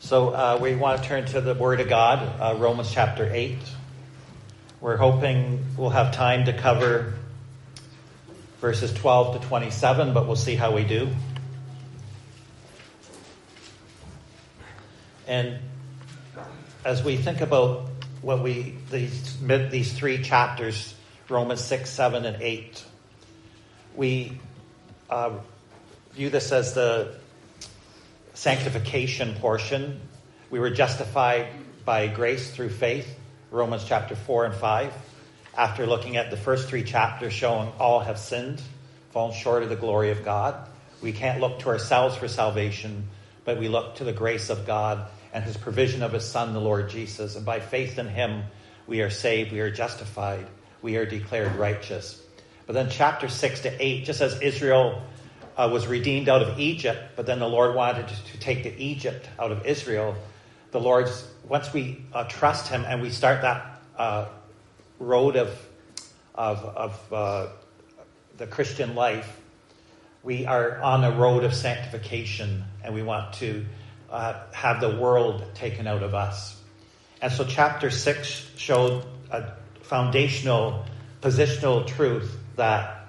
So we want to turn to the Word of God, Romans chapter 8. We're hoping we'll have time to cover verses 12 to 27, but we'll see how we do. And as we think about what these three chapters, Romans 6, 7, and 8, we view this as the sanctification portion. We were justified by grace through faith, Romans chapter 4 and 5. After looking at the first three chapters showing all have sinned, fallen short of the glory of God. We can't look to ourselves for salvation, but we look to the grace of God and his provision of his Son, the Lord Jesus. And by faith in him, we are saved, we are justified, we are declared righteous. But then chapter 6 to 8, just as Israel was redeemed out of Egypt, but then the Lord wanted to take the Egypt out of Israel. The Lord's, once we trust him and we start that road of the Christian life, we are on a road of sanctification, and we want to have the world taken out of us. And so chapter 6 showed a foundational, positional truth that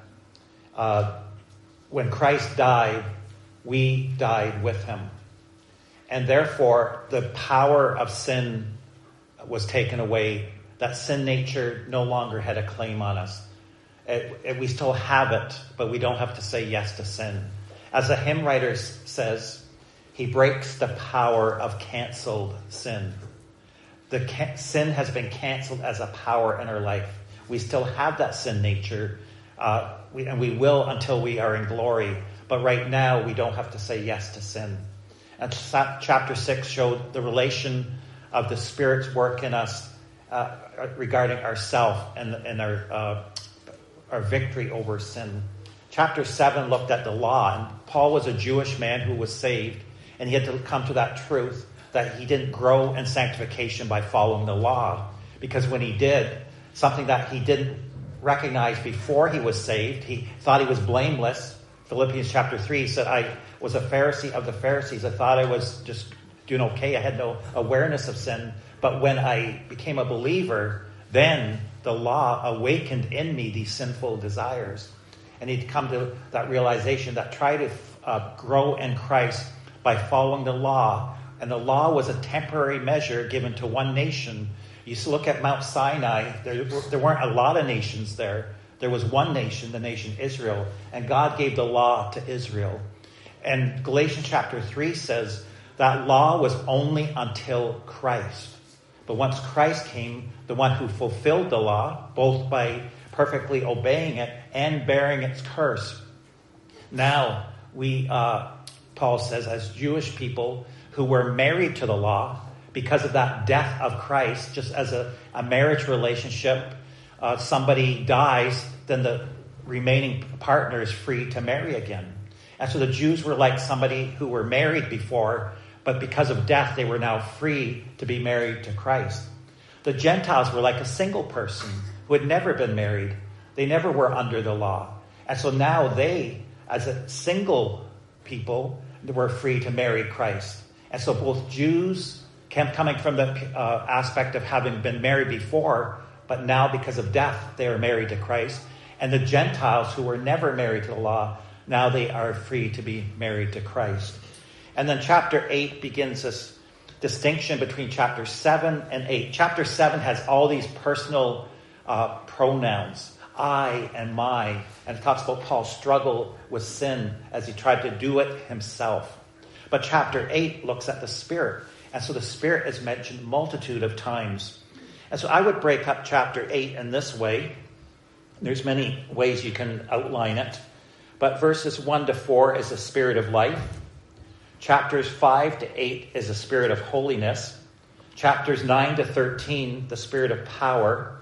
when Christ died, we died with him. And therefore, the power of sin was taken away. That sin nature no longer had a claim on us. We still have it, but we don't have to say yes to sin. As the hymn writer says, he breaks the power of canceled sin. Sin has been canceled as a power in our life. We still have that sin nature, and we will until we are in glory. But right now, we don't have to say yes to sin. And chapter 6 showed the relation of the Spirit's work in us regarding ourself and our victory over sin. Chapter 7 looked at the law. And Paul was a Jewish man who was saved, and he had to come to that truth that he didn't grow in sanctification by following the law. Because when he did, something that he didn't recognize before he was saved, he thought he was blameless. Philippians chapter 3 he said, I was a Pharisee of the Pharisees. I thought I was just doing okay. I had no awareness of sin. But when I became a believer, then the law awakened in me these sinful desires. And he'd come to that realization that try to grow in Christ by following the law. And the law was a temporary measure given to one nation. You used to look at Mount Sinai. There weren't a lot of nations there. There was one nation, the nation Israel. And God gave the law to Israel. And Galatians chapter 3 says that law was only until Christ. But once Christ came, the one who fulfilled the law, both by perfectly obeying it and bearing its curse. Now, we, Paul says, as Jewish people who were married to the law, because of that death of Christ, just as a marriage relationship, somebody dies, then the remaining partner is free to marry again. And so the Jews were like somebody who were married before, but because of death, they were now free to be married to Christ. The Gentiles were like a single person who had never been married. They never were under the law. And so now they, as a single people, were free to marry Christ. And so both Jews, coming from the aspect of having been married before, but now because of death, they are married to Christ. And the Gentiles who were never married to the law, now they are free to be married to Christ. And then chapter 8 begins this distinction between chapter 7 and 8. Chapter 7 has all these personal pronouns, I and my, and it talks about Paul's struggle with sin as he tried to do it himself. But chapter 8 looks at the Spirit. And so the Spirit is mentioned a multitude of times. And so I would break up chapter 8 in this way. There's many ways you can outline it. But verses 1 to 4 is the Spirit of life. Chapters 5 to 8 is the Spirit of holiness. Chapters 9 to 13, the Spirit of power.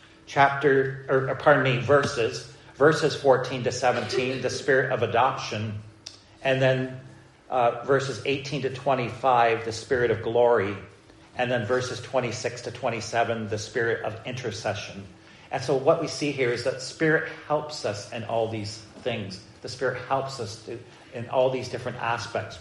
Verses 14 to 17, the Spirit of adoption. And then verses 18 to 25, the Spirit of glory. And then verses 26 to 27, the Spirit of intercession. And so what we see here is that Spirit helps us in all these things. The Spirit helps us in all these different aspects.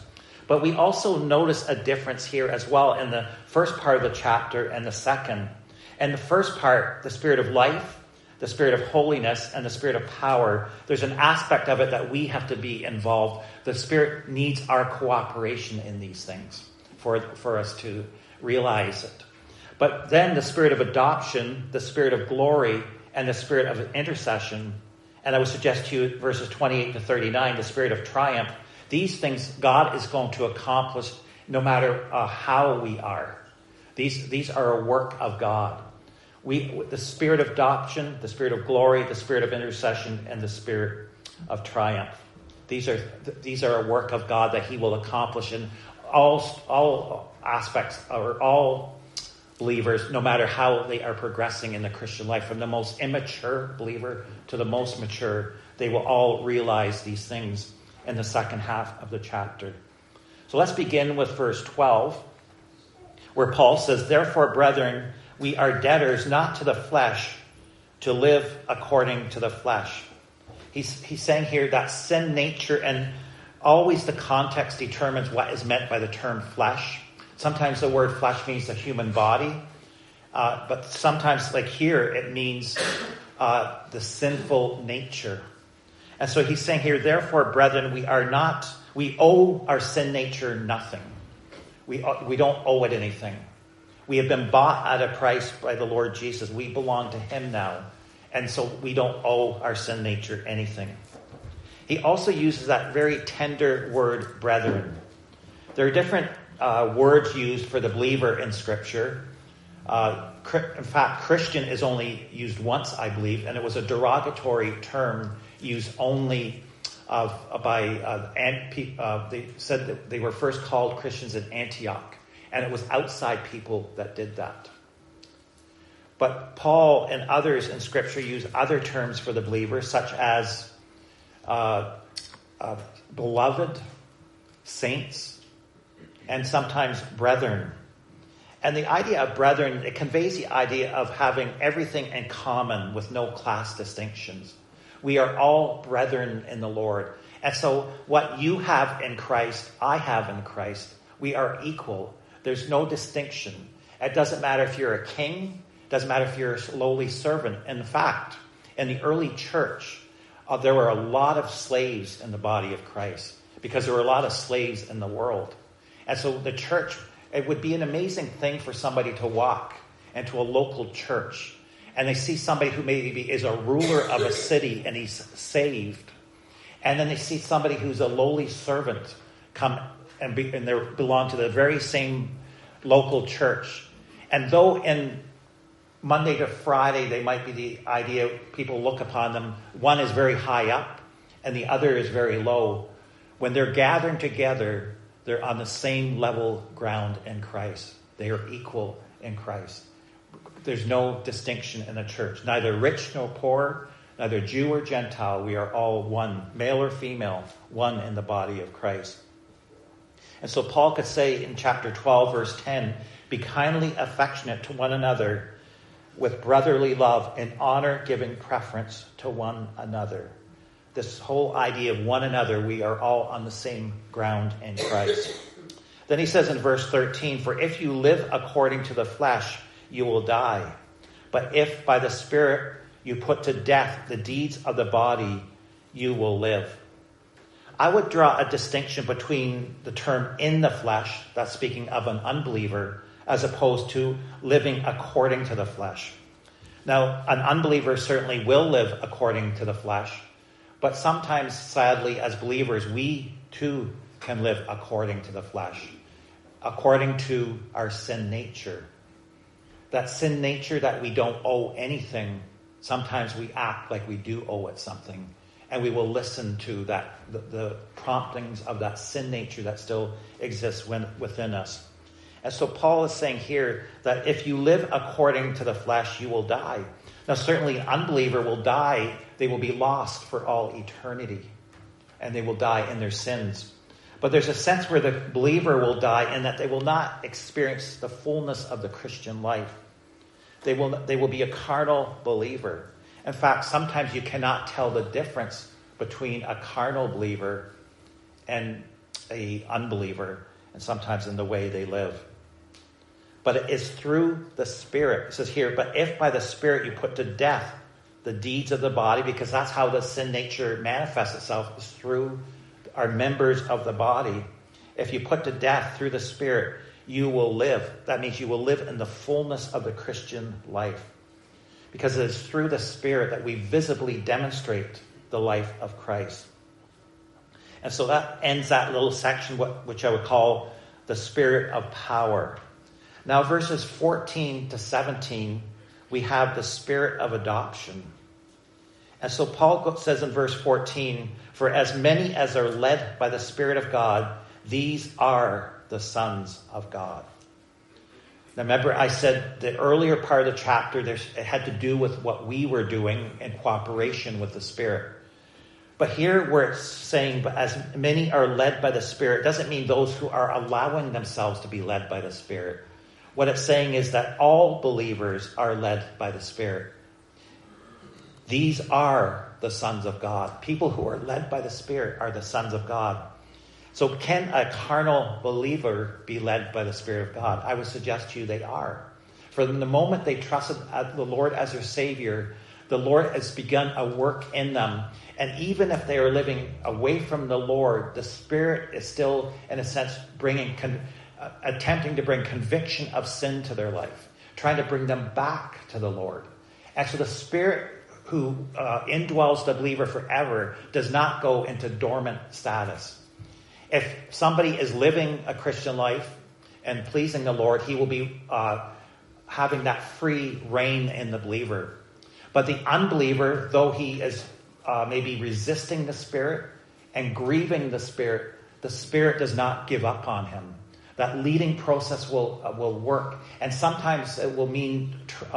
But we also notice a difference here as well in the first part of the chapter and the second. And the first part, the spirit of life, the spirit of holiness, and the spirit of power, there's an aspect of it that we have to be involved. The Spirit needs our cooperation in these things for us to realize it. But then the spirit of adoption, the spirit of glory, and the spirit of intercession, and I would suggest to you verses 28 to 39, the spirit of triumph, these things God is going to accomplish no matter how we are. These are a work of God. The spirit of adoption, the spirit of glory, the spirit of intercession, and the spirit of triumph. These are a work of God that he will accomplish in all aspects, or all believers, no matter how they are progressing in the Christian life. From the most immature believer to the most mature, they will all realize these things in the second half of the chapter. So let's begin with verse 12, where Paul says, "Therefore, brethren, we are debtors not to the flesh, to live according to the flesh." He's saying here that sin nature, and always the context determines what is meant by the term flesh. Sometimes the word flesh means the human body, but sometimes, like here, it means the sinful nature. And so he's saying here, "Therefore, brethren, we owe our sin nature nothing. We don't owe it anything. We have been bought at a price by the Lord Jesus. We belong to him now. And so we don't owe our sin nature anything." He also uses that very tender word, brethren. There are different words used for the believer in Scripture. In fact, Christian is only used once, I believe, and it was a derogatory term used only they said that they were first called Christians in Antioch, and it was outside people that did that. But Paul and others in Scripture use other terms for the believer, such as beloved, saints, and sometimes brethren. And the idea of brethren, it conveys the idea of having everything in common with no class distinctions. We are all brethren in the Lord. And so what you have in Christ, I have in Christ. We are equal. There's no distinction. It doesn't matter if you're a king. It doesn't matter if you're a lowly servant. In fact, in the early church, there were a lot of slaves in the body of Christ because there were a lot of slaves in the world. And so the church, it would be an amazing thing for somebody to walk into a local church and they see somebody who maybe is a ruler of a city and he's saved. And then they see somebody who's a lowly servant come and they belong to the very same local church. And though in Monday to Friday, they might be the idea people look upon them. One is very high up and the other is very low. When they're gathering together, they're on the same level ground in Christ. They are equal in Christ. There's no distinction in the church. Neither rich nor poor, neither Jew or Gentile. We are all one, male or female, one in the body of Christ. And so Paul could say in chapter 12, verse 10, "Be kindly affectionate to one another with brotherly love and honor, giving preference to one another." This whole idea of one another, we are all on the same ground in Christ. Then he says in verse 13, "For if you live according to the flesh, you will die. But if by the Spirit you put to death the deeds of the body, you will live." I would draw a distinction between the term "in the flesh," that's speaking of an unbeliever, as opposed to living according to the flesh. Now, an unbeliever certainly will live according to the flesh, but sometimes, sadly, as believers, we too can live according to the flesh, according to our sin nature. That sin nature that we don't owe anything, sometimes we act like we do owe it something. And we will listen to the promptings of that sin nature that still exists within us. And so Paul is saying here that if you live according to the flesh, you will die. Now, certainly an unbeliever will die. They will be lost for all eternity. And they will die in their sins. But there's a sense where the believer will die in that they will not experience the fullness of the Christian life. They will be a carnal believer. In fact, sometimes you cannot tell the difference between a carnal believer and a unbeliever, and sometimes in the way they live. But it is through the Spirit. It says here, but if by the Spirit you put to death the deeds of the body, because that's how the sin nature manifests itself, is through our members of the body. If you put to death through the Spirit, you will live. That means you will live in the fullness of the Christian life. Because it is through the Spirit that we visibly demonstrate the life of Christ. And so that ends that little section, which I would call the Spirit of power. Now, verses 14 to 17, we have the Spirit of adoption. And so Paul says in verse 14, for as many as are led by the Spirit of God, these are the sons of God. Now remember, I said the earlier part of the chapter, it had to do with what we were doing in cooperation with the Spirit. But here where it's saying, but as many are led by the Spirit, doesn't mean those who are allowing themselves to be led by the Spirit. What it's saying is that all believers are led by the Spirit. These are the sons of God. People who are led by the Spirit are the sons of God. So can a carnal believer be led by the Spirit of God? I would suggest to you they are. From the moment they trusted the Lord as their Savior, the Lord has begun a work in them. And even if they are living away from the Lord, the Spirit is still, in a sense, attempting to bring conviction of sin to their life, trying to bring them back to the Lord. And so the Spirit who indwells the believer forever does not go into dormant status. If somebody is living a Christian life and pleasing the Lord, he will be having that free reign in the believer. But the unbeliever, though he is maybe resisting the Spirit and grieving the Spirit does not give up on him. That leading process will work. And sometimes it will mean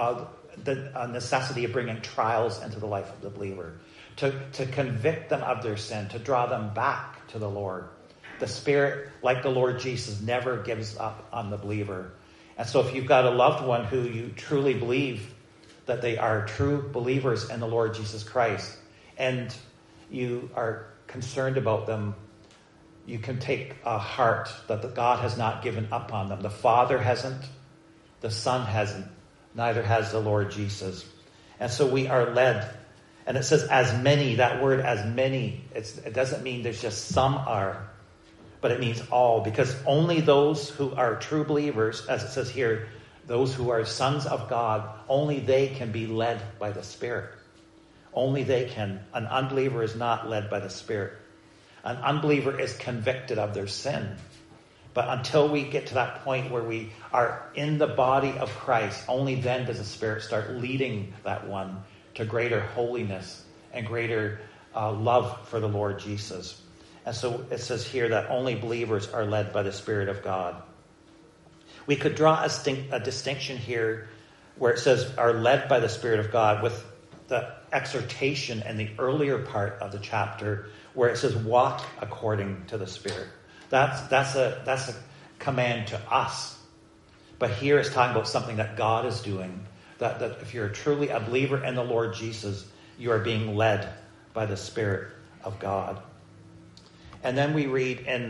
the necessity of bringing trials into the life of the believer, to convict them of their sin, to draw them back to the Lord. The Spirit, like the Lord Jesus, never gives up on the believer. And so if you've got a loved one who you truly believe that they are true believers in the Lord Jesus Christ, and you are concerned about them, you can take a heart that God has not given up on them. The Father hasn't, the Son hasn't, neither has the Lord Jesus. And so we are led. And it says as many, that word as many, it doesn't mean there's just some are, but it means all, because only those who are true believers, as it says here, those who are sons of God, only they can be led by the Spirit. Only they can. An unbeliever is not led by the Spirit. An unbeliever is convicted of their sin. But until we get to that point where we are in the body of Christ, only then does the Spirit start leading that one to greater holiness and greater love for the Lord Jesus. And so it says here that only believers are led by the Spirit of God. We could draw a distinction here where it says are led by the Spirit of God with the exhortation in the earlier part of the chapter where it says walk according to the Spirit. That's a command to us. But here it's talking about something that God is doing. That if you're truly a believer in the Lord Jesus, you are being led by the Spirit of God. And then we read in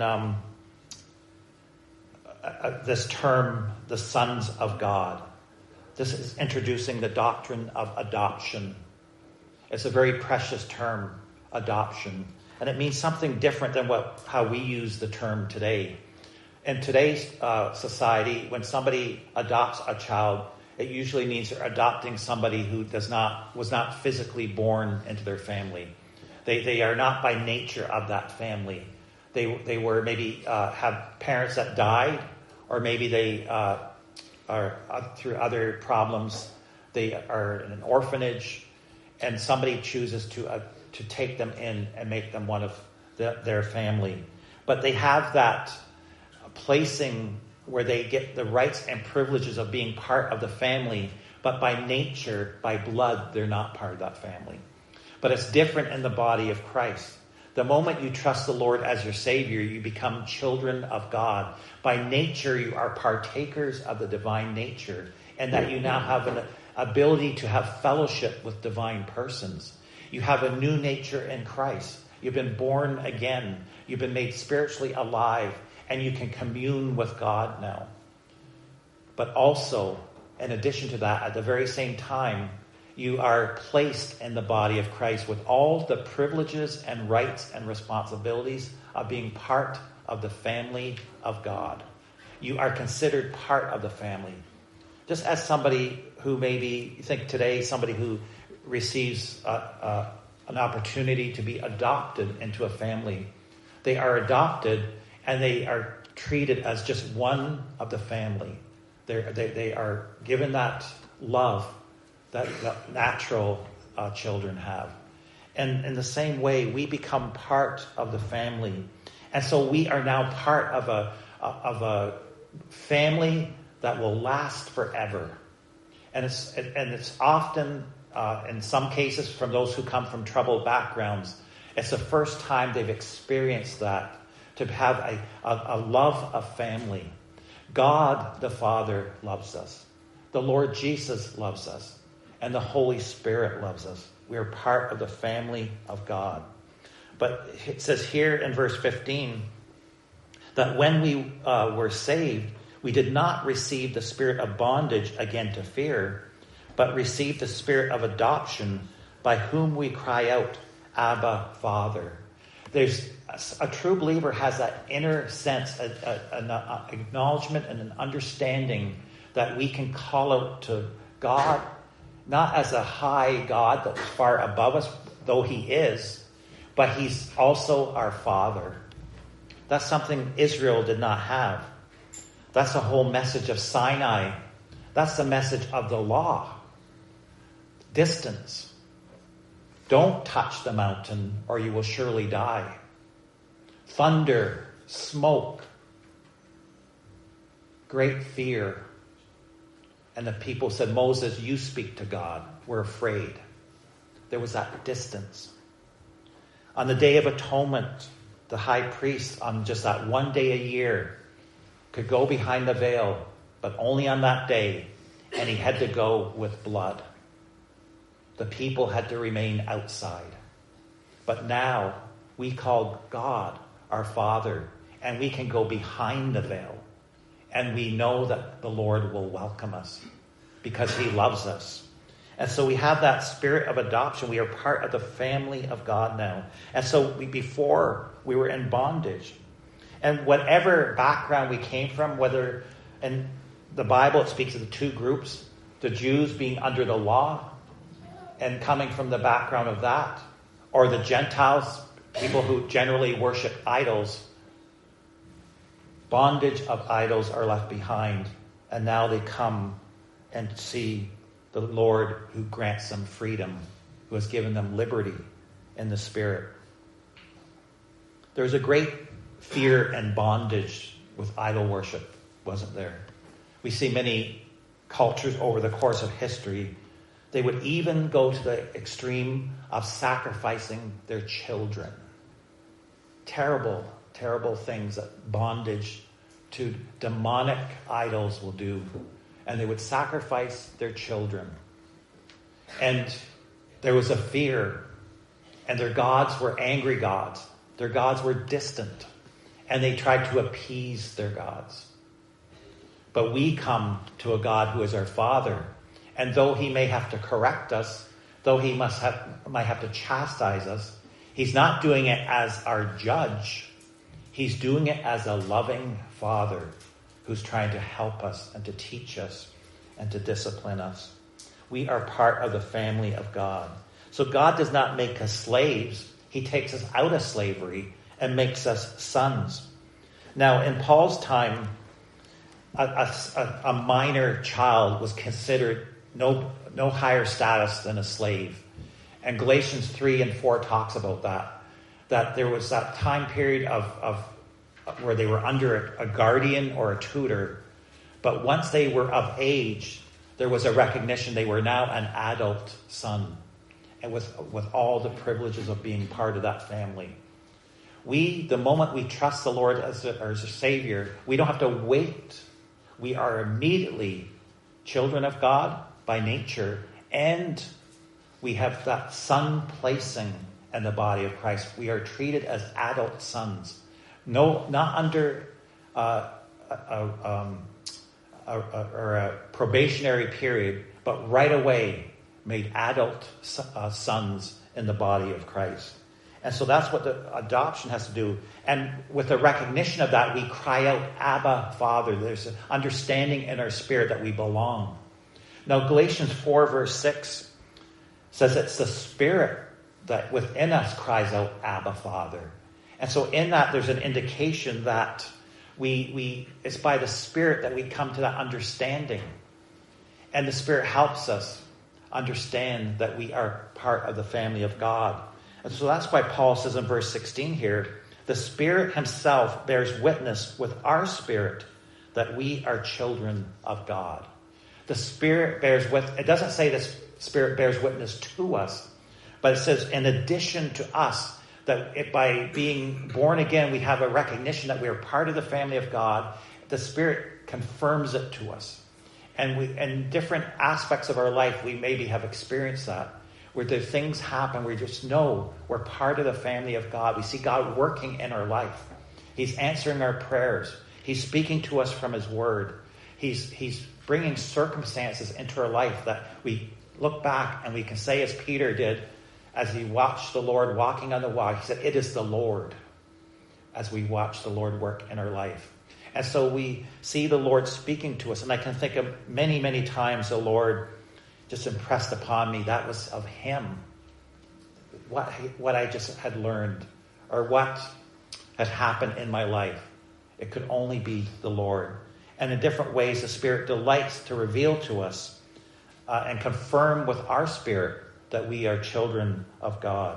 this term, the sons of God. This is introducing the doctrine of adoption. It's a very precious term, adoption. And it means something different than how we use the term today. In today's society, when somebody adopts a child, it usually means they're adopting somebody who was not physically born into their family. They are not by nature of that family. They were maybe have parents that died, or maybe they are through other problems. They are in an orphanage, and somebody chooses to take them in and make them one of their family. But they have that placing where they get the rights and privileges of being part of the family, but by nature, by blood, they're not part of that family. But it's different in the body of Christ. The moment you trust the Lord as your Savior, you become children of God. By nature, you are partakers of the divine nature, and that you now have an ability to have fellowship with divine persons. You have a new nature in Christ. You've been born again. You've been made spiritually alive, and you can commune with God now. But also, in addition to that, at the very same time, you are placed in the body of Christ with all the privileges and rights and responsibilities of being part of the family of God. You are considered part of the family. Just as somebody who maybe, you think today, somebody who receives an opportunity to be adopted into a family. They are adopted and they are treated as just one of the family. They are given that love that natural children have. And in the same way, we become part of the family. And so we are now part of a family that will last forever. And it's often, in some cases, from those who come from troubled backgrounds, it's the first time they've experienced that, to have a love of family. God the Father loves us. The Lord Jesus loves us. And the Holy Spirit loves us. We are part of the family of God. But it says here in verse 15 that when we were saved, we did not receive the spirit of bondage again to fear, but received the spirit of adoption, by whom we cry out, Abba, Father. There's a true believer has that inner sense, an acknowledgement and an understanding that we can call out to God, not as a high God that's far above us, though he is, but he's also our Father. That's something Israel did not have. That's the whole message of Sinai. That's the message of the law. Distance. Don't touch the mountain or you will surely die. Thunder, smoke, great fear. And the people said, Moses, you speak to God. We're afraid. There was that distance. On the Day of Atonement, the high priest, on just that one day a year, could go behind the veil, but only on that day, and he had to go with blood. The people had to remain outside. But now we call God our Father, and we can go behind the veil, and we know that the Lord will welcome us because he loves us. And so we have that spirit of adoption. We are part of the family of God now. And so before we were in bondage. And whatever background we came from, whether in the Bible it speaks of the two groups, the Jews being under the law and coming from the background of that, or the Gentiles, people who generally worship idols. Bondage of idols are left behind, and now they come and see the Lord who grants them freedom, who has given them liberty in the Spirit. There's a great fear and bondage with idol worship, wasn't there? We see many cultures over the course of history, they would even go to the extreme of sacrificing their children. Terrible, terrible things that bondage to demonic idols will do. And they would sacrifice their children. And there was a fear. And their gods were angry gods. Their gods were distant. And they tried to appease their gods. But we come to a God who is our Father. And though he may have to correct us, though he might have to chastise us, he's not doing it as our judge. He's doing it as a loving Father who's trying to help us and to teach us and to discipline us. We are part of the family of God. So God does not make us slaves. He takes us out of slavery and makes us sons. Now, in Paul's time, a minor child was considered no higher status than a slave. And Galatians 3 and 4 talks about that there was that time period of where they were under a guardian or a tutor. But once they were of age, there was a recognition they were now an adult son, and with all the privileges of being part of that family. The moment we trust the Lord as a Savior, we don't have to wait. We are immediately children of God by nature, and we have that son placing in the body of Christ. We are treated as adult sons. No, not under a probationary period, but right away made adult sons in the body of Christ. And so that's what the adoption has to do. And with the recognition of that, we cry out, Abba, Father. There's an understanding in our spirit that we belong. Now, Galatians 4, verse 6 says it's the Spirit that within us cries out, Abba, Father. And so in that, there's an indication that it's by the Spirit that we come to that understanding. And the Spirit helps us understand that we are part of the family of God. And so that's why Paul says in verse 16 here, the Spirit himself bears witness with our spirit that we are children of God. The Spirit bears witness. It doesn't say the Spirit bears witness to us, but it says in addition to us, that by being born again, we have a recognition that we are part of the family of God. The Spirit confirms it to us. And in different aspects of our life, we maybe have experienced that, where the things happen, we just know we're part of the family of God. We see God working in our life. He's answering our prayers. He's speaking to us from his word. He's bringing circumstances into our life that we look back and we can say, as Peter did, as he watched the Lord walking on the water, he said, it is the Lord, as we watch the Lord work in our life. And so we see the Lord speaking to us. And I can think of many, many times the Lord just impressed upon me that was of him. What I just had learned or what had happened in my life. It could only be the Lord. And in different ways, the Spirit delights to reveal to us and confirm with our spirit that we are children of God.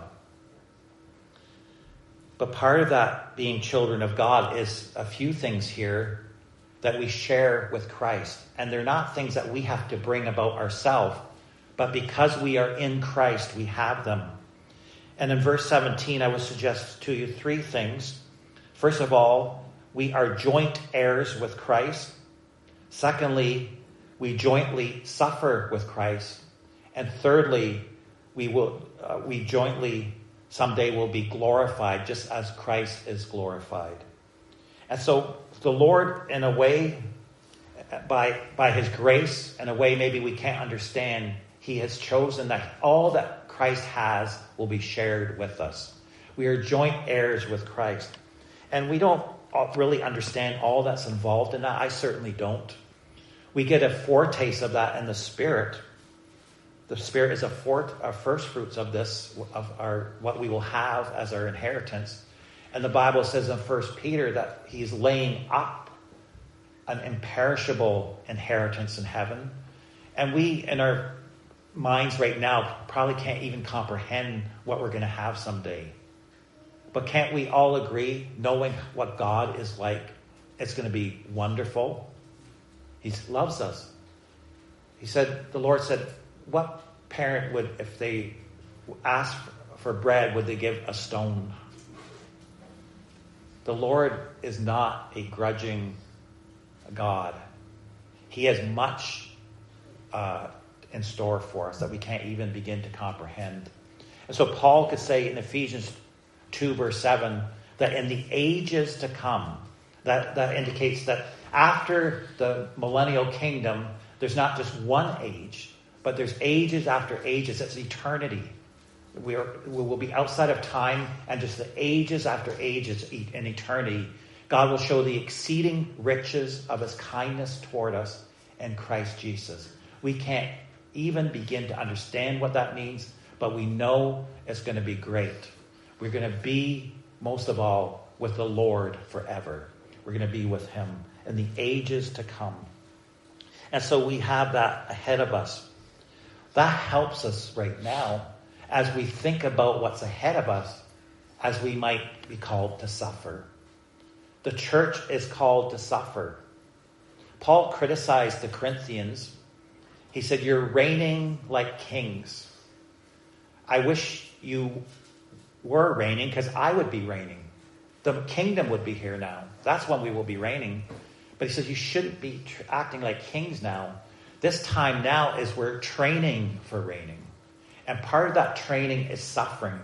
But part of that being children of God is a few things here that we share with Christ. And they're not things that we have to bring about ourselves, but because we are in Christ, we have them. And in verse 17, I would suggest to you three things. First of all, we are joint heirs with Christ. Secondly, we jointly suffer with Christ. And thirdly, we jointly someday will be glorified just as Christ is glorified. And so the Lord, in a way, by his grace, in a way maybe we can't understand, he has chosen that all that Christ has will be shared with us. We are joint heirs with Christ. And we don't really understand all that's involved in that. I certainly don't. We get a foretaste of that in the Spirit. The Spirit is our first fruits of this, of what we will have as our inheritance. And the Bible says in 1 Peter that he's laying up an imperishable inheritance in heaven. And we, in our minds right now, probably can't even comprehend what we're going to have someday. But can't we all agree, knowing what God is like, it's going to be wonderful? He loves us. The Lord said, what parent would, if they asked for bread, would they give a stone? The Lord is not a grudging God. He has much in store for us that we can't even begin to comprehend. And so Paul could say in Ephesians 2 verse 7 that in the ages to come, that indicates that after the millennial kingdom, there's not just one age, but there's ages after ages. It's eternity. We will be outside of time, and just the ages after ages in eternity, God will show the exceeding riches of his kindness toward us in Christ Jesus. We can't even begin to understand what that means, but we know it's going to be great. We're going to be, most of all, with the Lord forever. We're going to be with him in the ages to come. And so we have that ahead of us. That helps us right now as we think about what's ahead of us, as we might be called to suffer. The church is called to suffer. Paul criticized the Corinthians. He said, you're reigning like kings. I wish you were reigning, because I would be reigning. The kingdom would be here now. That's when we will be reigning. But he says, you shouldn't be acting like kings now. This time now is we're training for reigning. And part of that training is suffering.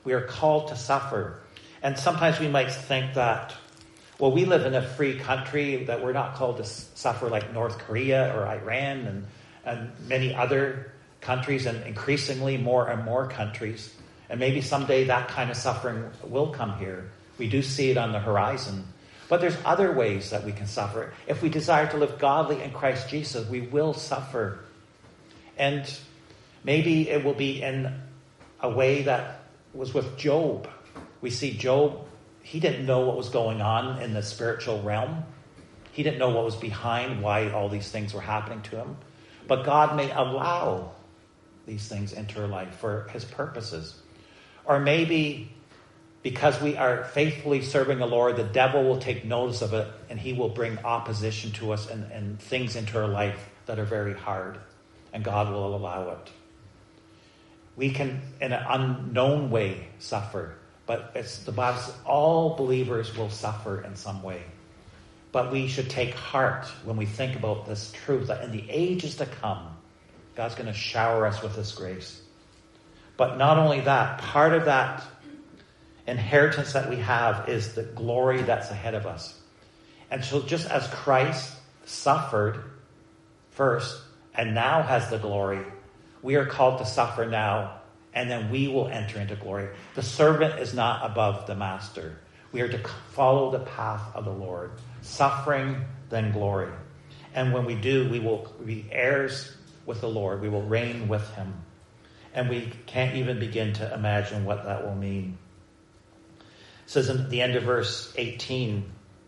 We are called to suffer. And sometimes we might think that, well, we live in a free country, that we're not called to suffer like North Korea or Iran and many other countries, and increasingly more and more countries. And maybe someday that kind of suffering will come here. We do see it on the horizon. But there's other ways that we can suffer. If we desire to live godly in Christ Jesus, we will suffer. And maybe it will be in a way that was with Job. We see Job, he didn't know what was going on in the spiritual realm. He didn't know what was behind why all these things were happening to him. But God may allow these things into our life for his purposes. Or maybe because we are faithfully serving the Lord, the devil will take notice of it and he will bring opposition to us and things into our life that are very hard. And God will allow it. We can, in an unknown way, suffer. But it's the Bible says all believers will suffer in some way. But we should take heart when we think about this truth that in the ages to come, God's going to shower us with his grace. But not only that, part of that inheritance that we have is the glory that's ahead of us. And so just as Christ suffered first and now has the glory, we are called to suffer now, and then we will enter into glory. The servant is not above the master. We are to follow the path of the Lord. Suffering, then glory. And when we do, we will be heirs with the Lord. We will reign with him. And we can't even begin to imagine what that will mean. It says in the end of verse 18,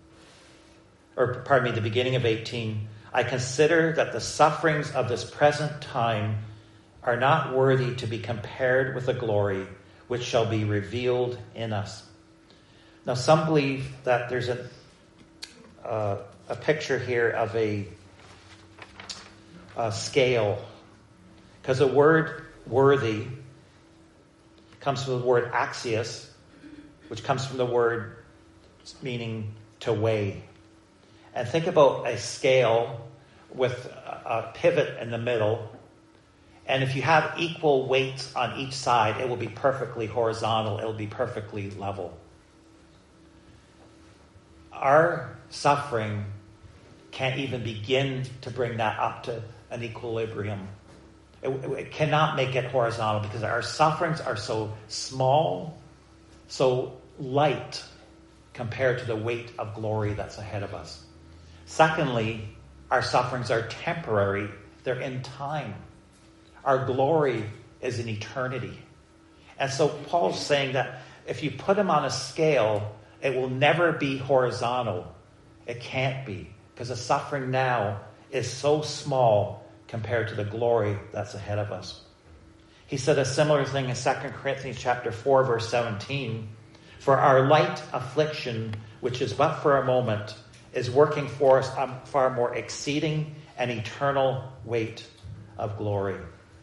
the beginning of 18, I consider that the sufferings of this present time are not worthy to be compared with the glory which shall be revealed in us. Now, some believe that there's a picture here of a scale, because the word worthy comes from the word axios, which comes from the word meaning to weigh. And think about a scale with a pivot in the middle. And if you have equal weights on each side, it will be perfectly horizontal. It will be perfectly level. Our suffering can't even begin to bring that up to an equilibrium. It cannot make it horizontal because our sufferings are so small, so light compared to the weight of glory that's ahead of us. Secondly, our sufferings are temporary. They're in time. Our glory is in eternity. And so Paul's saying that if you put him on a scale, it will never be horizontal. It can't be, because the suffering now is so small compared to the glory that's ahead of us. He said a similar thing in 2 Corinthians chapter 4, verse 17. For our light affliction, which is but for a moment, is working for us a far more exceeding and eternal weight of glory.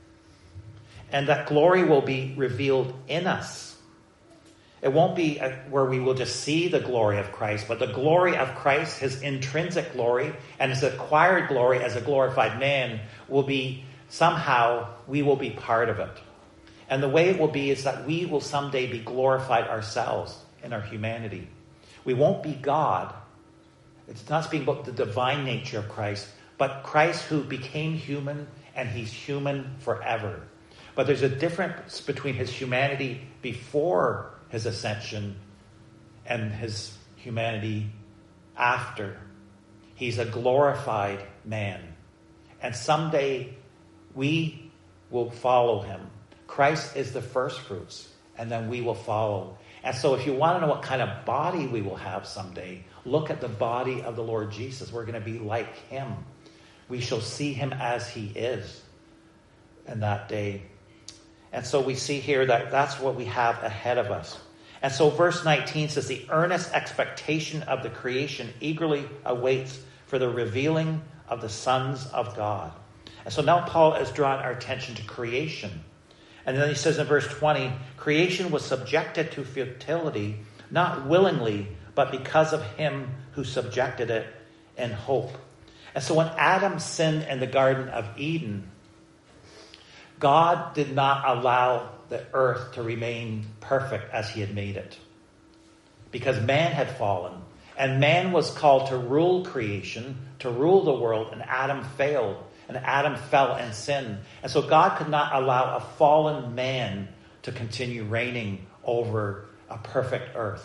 And that glory will be revealed in us. It won't be where we will just see the glory of Christ, but the glory of Christ, his intrinsic glory, and his acquired glory as a glorified man will be somehow, we will be part of it. And the way it will be is that we will someday be glorified ourselves in our humanity. We won't be God. It's not speaking about the divine nature of Christ, but Christ who became human, and he's human forever. But there's a difference between his humanity before his ascension and his humanity after. He's a glorified man. And someday we will follow him. Christ is the first fruits, and then we will follow. And so if you want to know what kind of body we will have someday, look at the body of the Lord Jesus. We're going to be like him. We shall see him as he is in that day. And so we see here that that's what we have ahead of us. And so verse 19 says, the earnest expectation of the creation eagerly awaits for the revealing of the sons of God. And so now Paul has drawn our attention to creation. And then he says in verse 20, creation was subjected to futility, not willingly, but because of him who subjected it in hope. And so when Adam sinned in the Garden of Eden, God did not allow the earth to remain perfect as he had made it. Because man had fallen. And man was called to rule creation, to rule the world, and Adam failed. And Adam fell in sin. And so God could not allow a fallen man to continue reigning over a perfect earth.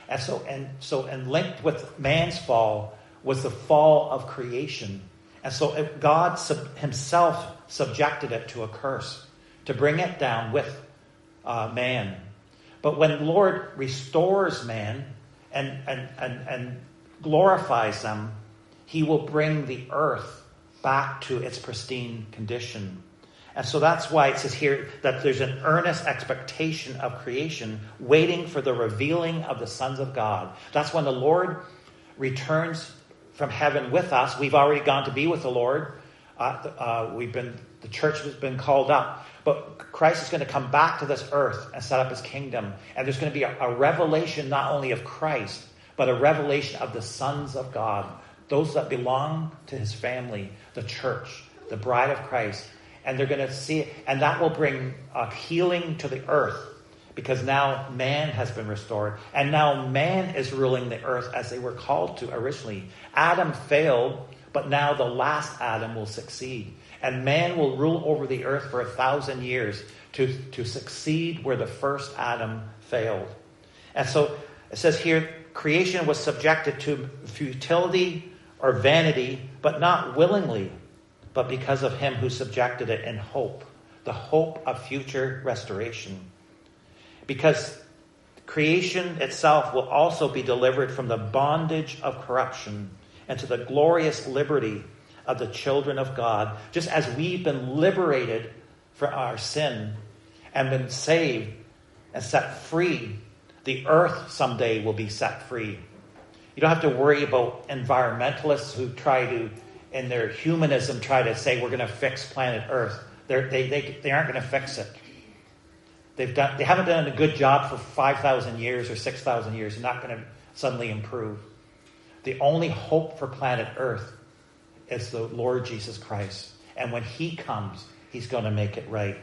And linked with man's fall was the fall of creation. And so God himself subjected it to a curse to bring it down with man. But when the Lord restores man and glorifies them, he will bring the earth back to its pristine condition. And so that's why it says here that there's an earnest expectation of creation waiting for the revealing of the sons of God. That's when the Lord returns from heaven with us. We've already gone to be with the Lord. The church has been called up. But Christ is going to come back to this earth and set up his kingdom. And there's going to be a revelation not only of Christ, but a revelation of the sons of God. Those that belong to his family, the church, the bride of Christ. And they're going to see it. And that will bring healing to the earth. Because now man has been restored. And now man is ruling the earth as they were called to originally. Adam failed, but now the last Adam will succeed. And man will rule over the earth for 1,000 years to succeed where the first Adam failed. And so it says here, creation was subjected to futility or vanity, but not willingly, but because of him who subjected it in hope, the hope of future restoration. Because creation itself will also be delivered from the bondage of corruption and to the glorious liberty of the children of God, just as we've been liberated from our sin and been saved and set free. The earth someday will be set free. You don't have to worry about environmentalists who try to, in their humanism, try to say we're going to fix planet Earth. They aren't going to fix it. They haven't done a good job for 5,000 years or 6,000 years. They're not going to suddenly improve. The only hope for planet Earth is the Lord Jesus Christ. And when he comes, he's going to make it right.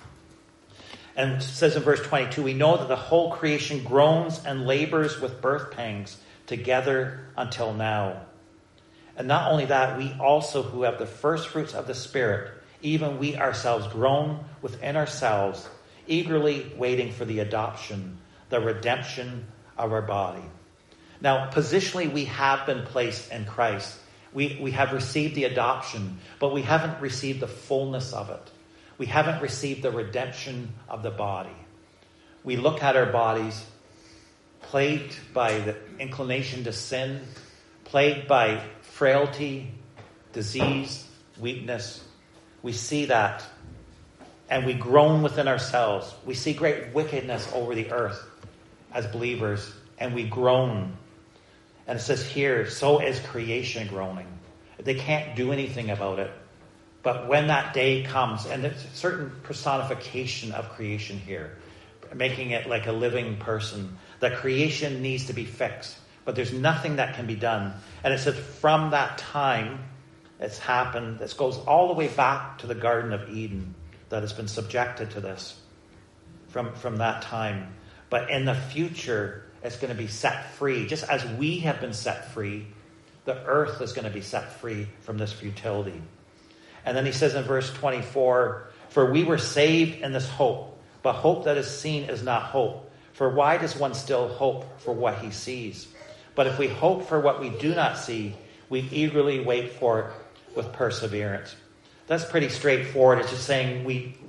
And it says in verse 22, we know that the whole creation groans and labors with birth pangs together until now. And not only that, we also who have the first fruits of the Spirit, even we ourselves groan within ourselves, eagerly waiting for the adoption, the redemption of our body. Now, positionally, we have been placed in Christ. We have received the adoption, but we haven't received the fullness of it. We haven't received the redemption of the body. We look at our bodies plagued by the inclination to sin, plagued by frailty, disease, weakness. We see that, and we groan within ourselves. We see great wickedness over the earth as believers, and we groan. And it says here, so is creation groaning. They can't do anything about it. But when that day comes, and there's a certain personification of creation here, making it like a living person, that creation needs to be fixed. But there's nothing that can be done. And it says from that time, it's happened. This goes all the way back to the Garden of Eden that has been subjected to this from that time. But in the future, it's going to be set free. Just as we have been set free, the earth is going to be set free from this futility. And then he says in verse 24, for we were saved in this hope, but hope that is seen is not hope. For why does one still hope for what he sees? But if we hope for what we do not see, we eagerly wait for it with perseverance. That's pretty straightforward. It's just saying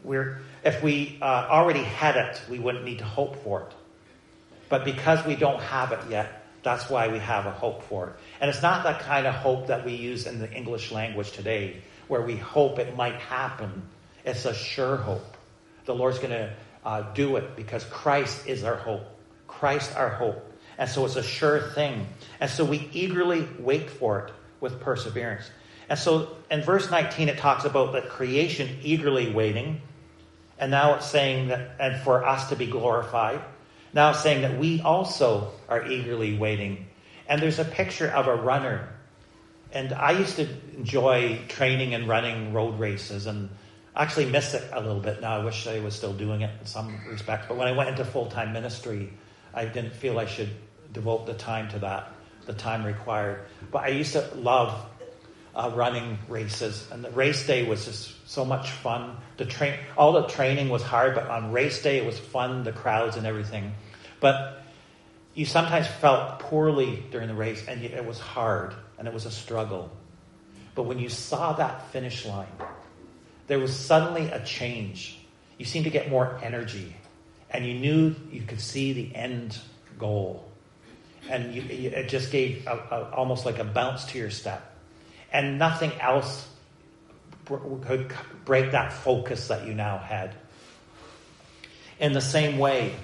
if we already had it, we wouldn't need to hope for it. But because we don't have it yet, that's why we have a hope for it. And it's not that kind of hope that we use in the English language today, where we hope it might happen. It's a sure hope. The Lord's going to do it because Christ is our hope. Christ our hope. And so it's a sure thing. And so we eagerly wait for it with perseverance. And so in verse 19, it talks about the creation eagerly waiting. And now it's saying that, and for us to be glorified. Now it's saying that we also are eagerly waiting. And there's a picture of a runner. And I used to enjoy training and running road races. And I actually miss it a little bit now. I wish I was still doing it in some respects. But when I went into full-time ministry, I didn't feel I should devote the time to that, the time required. But I used to love running races. And the race day was just so much fun. All the training was hard, but on race day it was fun, the crowds and everything. But you sometimes felt poorly during the race, and it was hard, and it was a struggle. But when you saw that finish line, there was suddenly a change. You seemed to get more energy, and you knew you could see the end goal. And it just gave almost like a bounce to your step. And nothing else could break that focus that you now had. In the same way,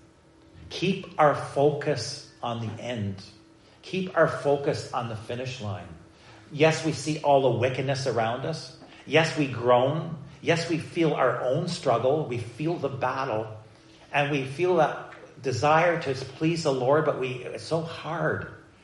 keep our focus on the end. Keep our focus on the finish line. Yes, we see all the wickedness around us. Yes, we groan. Yes, we feel our own struggle. We feel the battle. And we feel that desire to please the Lord, but it's so hard.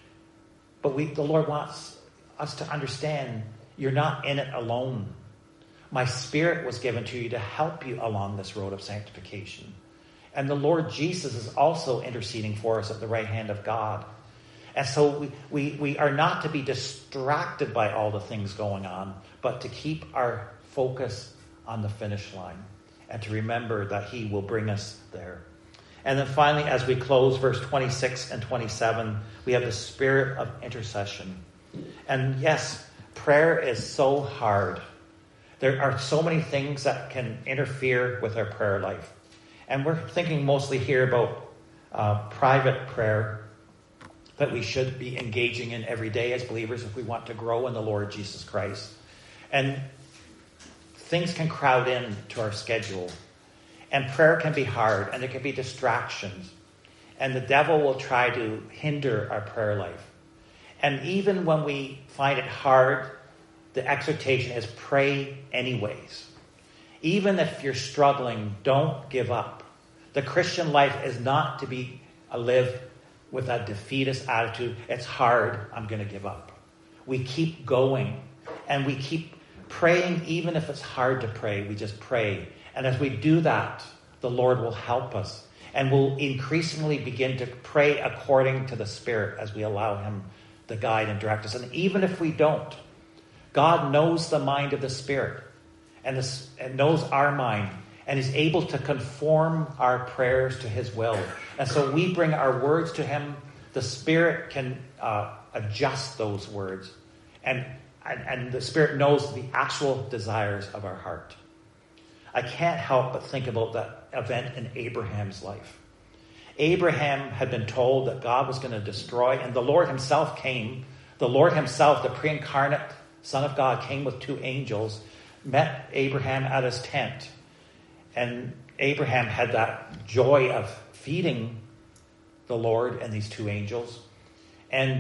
But the Lord wants us to understand you're not in it alone. My Spirit was given to you to help you along this road of sanctification. And the Lord Jesus is also interceding for us at the right hand of God. And so we are not to be distracted by all the things going on, but to keep our focus on the finish line and to remember that He will bring us there. And then finally, as we close verse 26 and 27, we have the spirit of intercession. And yes, prayer is so hard. There are so many things that can interfere with our prayer life. And we're thinking mostly here about private prayer that we should be engaging in every day as believers if we want to grow in the Lord Jesus Christ. And things can crowd in to our schedule. And prayer can be hard, and there can be distractions. And the devil will try to hinder our prayer life. And even when we find it hard, the exhortation is pray anyways. Even if you're struggling, don't give up. The Christian life is not to be lived with a defeatist attitude. It's hard, I'm going to give up. We keep going, and we keep praying even if it's hard to pray. We just pray. And as we do that, the Lord will help us. And we'll increasingly begin to pray according to the Spirit as we allow Him to guide and direct us. And even if we don't, God knows the mind of the Spirit and knows our mind and is able to conform our prayers to His will. And so we bring our words to Him. The Spirit can adjust those words. And the Spirit knows the actual desires of our heart. I can't help but think about that event in Abraham's life. Abraham had been told that God was going to destroy, and the Lord Himself came. The Lord Himself, the pre-incarnate Son of God, came with two angels, met Abraham at his tent. And Abraham had that joy of feeding the Lord and these two angels. And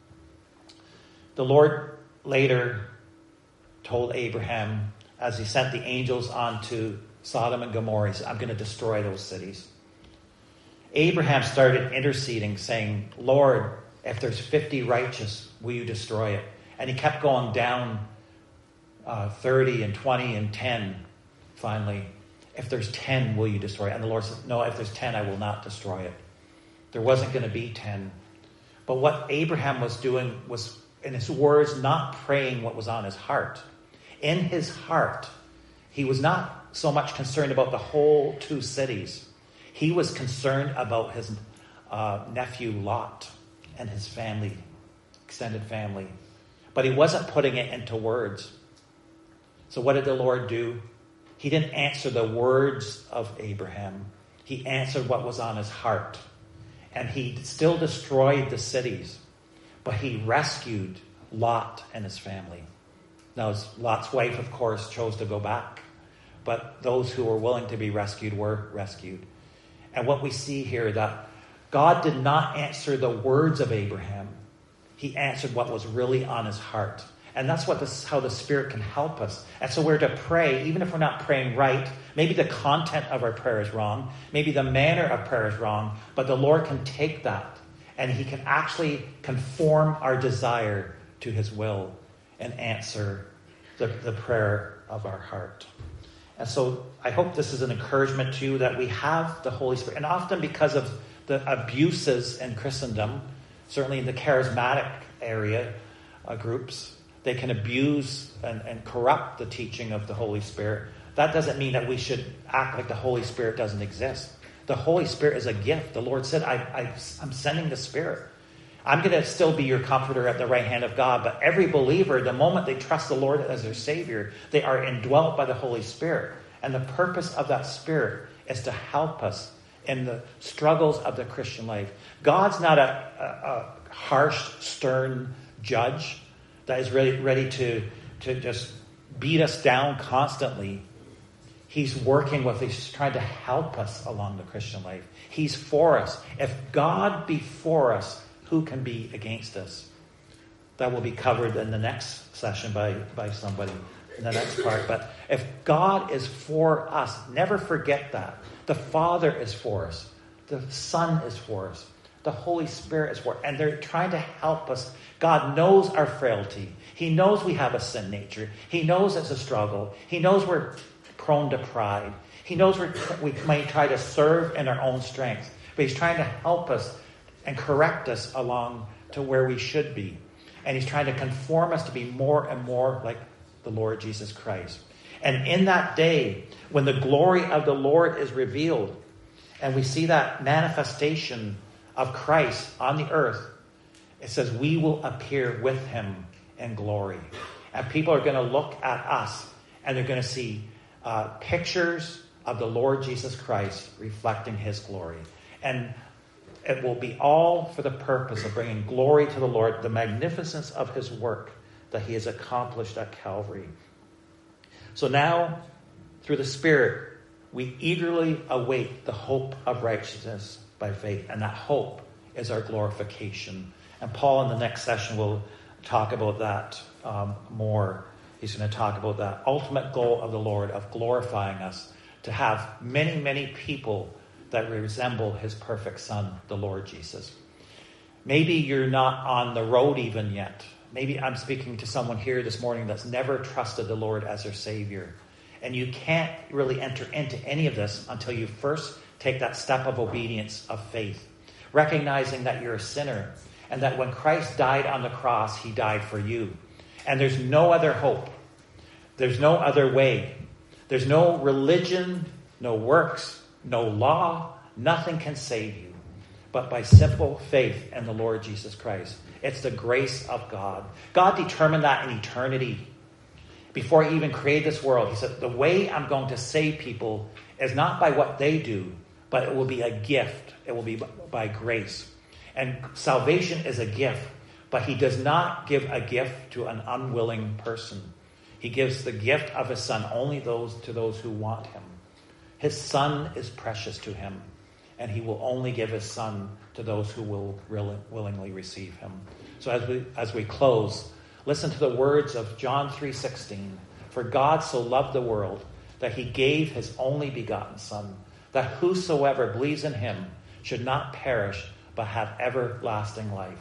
the Lord later told Abraham, as He sent the angels onto Sodom and Gomorrah, He said, I'm going to destroy those cities. Abraham started interceding, saying, Lord, if there's 50 righteous, will you destroy it? And he kept going down 30 and 20 and 10, finally. If there's 10, will you destroy it? And the Lord said, no, if there's 10, I will not destroy it. There wasn't going to be 10. But what Abraham was doing was, in his words, not praying what was on his heart. In his heart, he was not so much concerned about the whole two cities. He was concerned about his nephew Lot and his family, extended family. But he wasn't putting it into words. So what did the Lord do? He didn't answer the words of Abraham. He answered what was on his heart. And He still destroyed the cities. But He rescued Lot and his family. Now, Lot's wife, of course, chose to go back. But those who were willing to be rescued were rescued. And what we see here, that God did not answer the words of Abraham. He answered what was really on his heart. And that's how the Spirit can help us. And so we're to pray, even if we're not praying right. Maybe the content of our prayer is wrong. Maybe the manner of prayer is wrong. But the Lord can take that, and He can actually conform our desire to His will and answer the prayer of our heart. And so I hope this is an encouragement to you that we have the Holy Spirit. And often because of the abuses in Christendom, certainly in the charismatic area groups, they can abuse and corrupt the teaching of the Holy Spirit. That doesn't mean that we should act like the Holy Spirit doesn't exist. The Holy Spirit is a gift. The Lord said, I'm sending the Spirit. I'm going to still be your comforter at the right hand of God. But every believer, the moment they trust the Lord as their Savior, they are indwelt by the Holy Spirit. And the purpose of that Spirit is to help us in the struggles of the Christian life. God's not a harsh, stern judge that is ready to just beat us down constantly. He's working with us. He's trying to help us along the Christian life. He's for us. If God be for us, who can be against us? That will be covered in the next session by somebody in the next part. But if God is for us, never forget that. The Father is for us. The Son is for us. The Holy Spirit is for us. And they're trying to help us. God knows our frailty. He knows we have a sin nature. He knows it's a struggle. He knows we're prone to pride. He knows we might try to serve in our own strength. But He's trying to help us and correct us along to where we should be. And He's trying to conform us to be more and more like the Lord Jesus Christ. And in that day, when the glory of the Lord is revealed, and we see that manifestation of Christ on the earth, it says we will appear with Him in glory. And people are going to look at us, and they're going to see pictures of the Lord Jesus Christ reflecting His glory. And it will be all for the purpose of bringing glory to the Lord, the magnificence of His work that He has accomplished at Calvary. So now, through the Spirit, we eagerly await the hope of righteousness by faith. And that hope is our glorification. And Paul in the next session will talk about that more. He's going to talk about that ultimate goal of the Lord of glorifying us, to have many, many people that resemble His perfect Son, the Lord Jesus. Maybe you're not on the road even yet. Maybe I'm speaking to someone here this morning that's never trusted the Lord as their Savior. And you can't really enter into any of this until you first take that step of obedience of faith, recognizing that you're a sinner and that when Christ died on the cross, He died for you. And there's no other hope. There's no other way. There's no religion, no works, no law, nothing can save you but by simple faith in the Lord Jesus Christ. It's the grace of God. God determined that in eternity. Before He even created this world, He said, the way I'm going to save people is not by what they do, but it will be a gift. It will be by grace. And salvation is a gift, but He does not give a gift to an unwilling person. He gives the gift of His Son only to those who want Him. His Son is precious to Him, and He will only give His Son to those who will willingly receive Him. So as we close, listen to the words of John 3:16. For God so loved the world that He gave His only begotten Son, that whosoever believes in Him should not perish, but have everlasting life.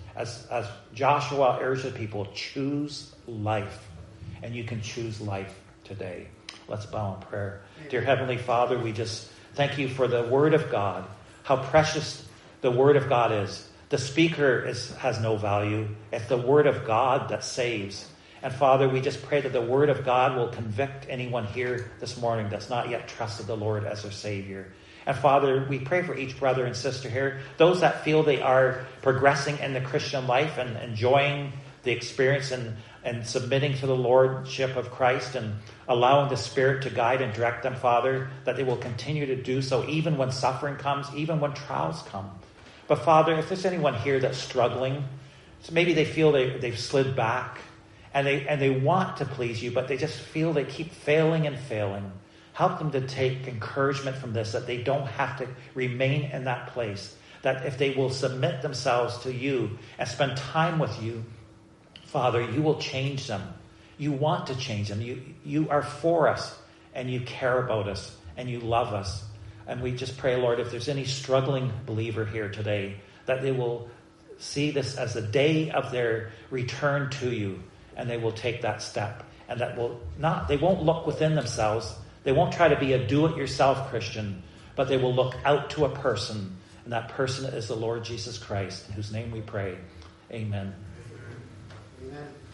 As Joshua urged the people, choose life, and you can choose life today. Let's bow in prayer. Dear Heavenly Father, we just thank You for the Word of God, how precious the Word of God is. The speaker has no value. It's the Word of God that saves. And Father, we just pray that the Word of God will convict anyone here this morning that's not yet trusted the Lord as their Savior. And Father, we pray for each brother and sister here, those that feel they are progressing in the Christian life and enjoying the experience and submitting to the Lordship of Christ and allowing the Spirit to guide and direct them, Father, that they will continue to do so even when suffering comes, even when trials come. But Father, if there's anyone here that's struggling, so maybe they feel they've slid back and they want to please You, but they just feel they keep failing and failing. Help them to take encouragement from this, that they don't have to remain in that place, that if they will submit themselves to You and spend time with You, Father, You will change them. You want to change them. You are for us, and You care about us, and You love us. And we just pray, Lord, if there's any struggling believer here today, that they will see this as the day of their return to You, and they will take that step. And that they won't look within themselves. They won't try to be a do-it-yourself Christian, but they will look out to a person, and that person is the Lord Jesus Christ, in whose name we pray. Amen. Amen.